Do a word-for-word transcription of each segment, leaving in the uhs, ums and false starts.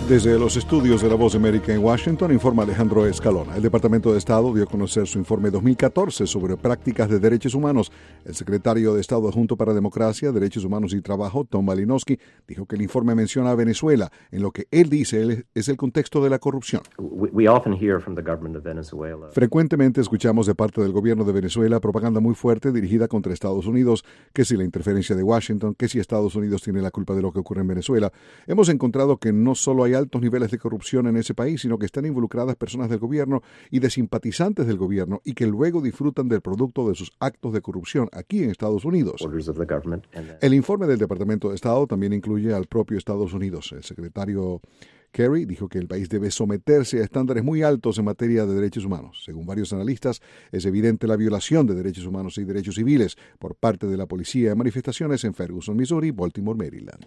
Desde los estudios de La Voz de América en Washington, informa Alejandro Escalona. El Departamento de Estado dio a conocer su informe dos mil catorce sobre prácticas de derechos humanos. El secretario de Estado adjunto para Democracia, Derechos Humanos y Trabajo, Tom Malinowski, dijo que el informe menciona a Venezuela, en lo que él dice es el contexto de la corrupción. Frecuentemente escuchamos de parte del gobierno de Venezuela propaganda muy fuerte dirigida contra Estados Unidos, que si la interferencia de Washington, que si Estados Unidos tiene la culpa de lo que ocurre en Venezuela. Hemos encontrado que no solo hay altos niveles de corrupción en ese país, sino que están involucradas personas del gobierno y de simpatizantes del gobierno y que luego disfrutan del producto de sus actos de corrupción aquí en Estados Unidos. El informe del Departamento de Estado también incluye al propio Estados Unidos. El secretario Kerry dijo que el país debe someterse a estándares muy altos en materia de derechos humanos. Según varios analistas, es evidente la violación de derechos humanos y derechos civiles por parte de la policía en manifestaciones en Ferguson, Missouri, Baltimore, Maryland.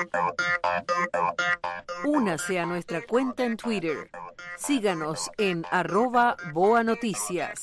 Únase a nuestra cuenta en Twitter. Síganos en arroba Boa Noticias.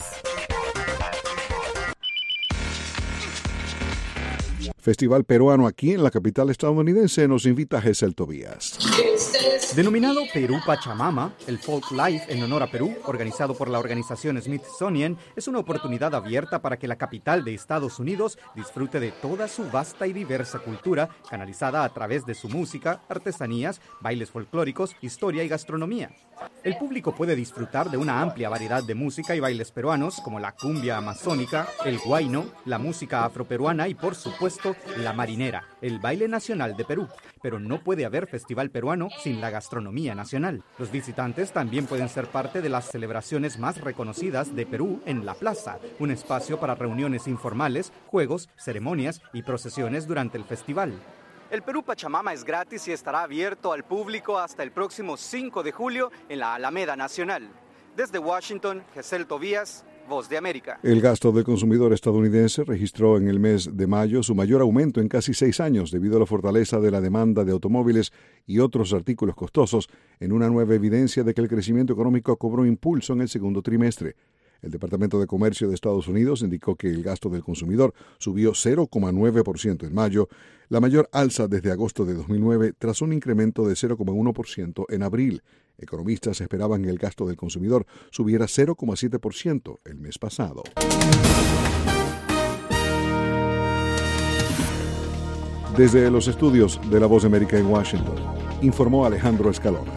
Festival peruano aquí en la capital estadounidense nos invita a Gesell Tobías. Denominado Perú Pachamama, el Folk Life en honor a Perú, organizado por la organización Smithsonian, es una oportunidad abierta para que la capital de Estados Unidos disfrute de toda su vasta y diversa cultura, canalizada a través de su música, artesanías, bailes folclóricos, historia y gastronomía. El público puede disfrutar de una amplia variedad de música y bailes peruanos, como la cumbia amazónica, el huayno, la música afroperuana y, por supuesto, la marinera, el baile nacional de Perú. Pero no puede haber festival peruano sin la gastronomía nacional. Los visitantes también pueden ser parte de las celebraciones más reconocidas de Perú en La Plaza, un espacio para reuniones informales, juegos, ceremonias y procesiones durante el festival. El Perú Pachamama es gratis y estará abierto al público hasta el próximo cinco de julio en la Alameda Nacional. Desde Washington, Gesell Tobías, Voz de América. El gasto del consumidor estadounidense registró en el mes de mayo su mayor aumento en casi seis años debido a la fortaleza de la demanda de automóviles y otros artículos costosos, en una nueva evidencia de que el crecimiento económico cobró impulso en el segundo trimestre. El Departamento de Comercio de Estados Unidos indicó que el gasto del consumidor subió cero coma nueve por ciento en mayo, la mayor alza desde agosto de dos mil nueve, tras un incremento de cero coma uno por ciento en abril. Economistas esperaban que el gasto del consumidor subiera cero coma siete por ciento el mes pasado. Desde los estudios de La Voz de América en Washington, informó Alejandro Escalona.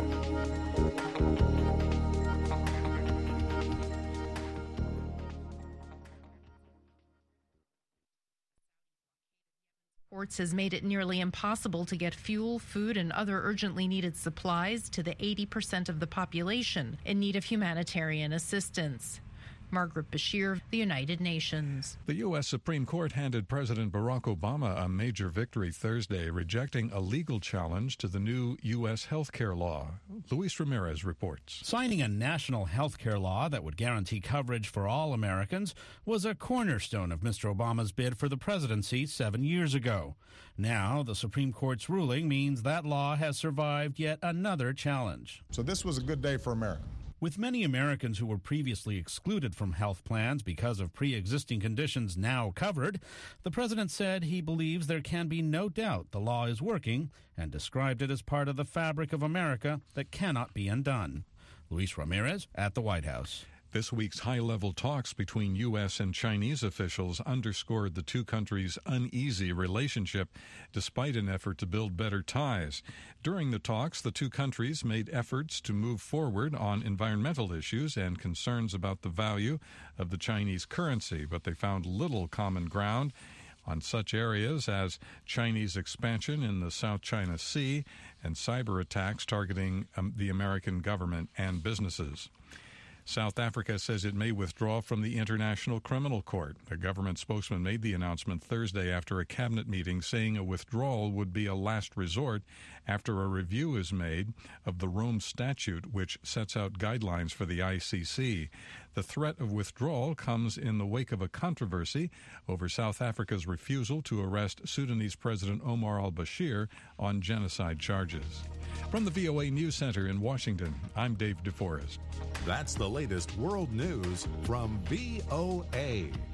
Has made it nearly impossible to get fuel, food, and other urgently needed supplies to the eighty percent of the population in need of humanitarian assistance. Margaret Bashir, The United Nations. The U S Supreme Court handed President Barack Obama a major victory Thursday, rejecting a legal challenge to the new U S health care law. Luis Ramirez reports. Signing a national health care law that would guarantee coverage for all Americans was a cornerstone of Mister Obama's bid for the presidency seven years ago. Now, the Supreme Court's ruling means that law has survived yet another challenge. So this was a good day for America. With many Americans who were previously excluded from health plans because of pre-existing conditions now covered, the president said he believes there can be no doubt the law is working and described it as part of the fabric of America that cannot be undone. Luis Ramirez at the White House. This week's high-level talks between U S and Chinese officials underscored the two countries' uneasy relationship, despite an effort to build better ties. During the talks, the two countries made efforts to move forward on environmental issues and concerns about the value of the Chinese currency, but they found little common ground on such areas as Chinese expansion in the South China Sea and cyber attacks targeting um, the American government and businesses. South Africa says it may withdraw from the International Criminal Court. A government spokesman made the announcement Thursday after a cabinet meeting, saying a withdrawal would be a last resort after a review is made of the Rome Statute, which sets out guidelines for the I C C. The threat of withdrawal comes in the wake of a controversy over South Africa's refusal to arrest Sudanese President Omar al-Bashir on genocide charges. From the V O A News Center in Washington, I'm Dave DeForest. That's the latest world news from V O A.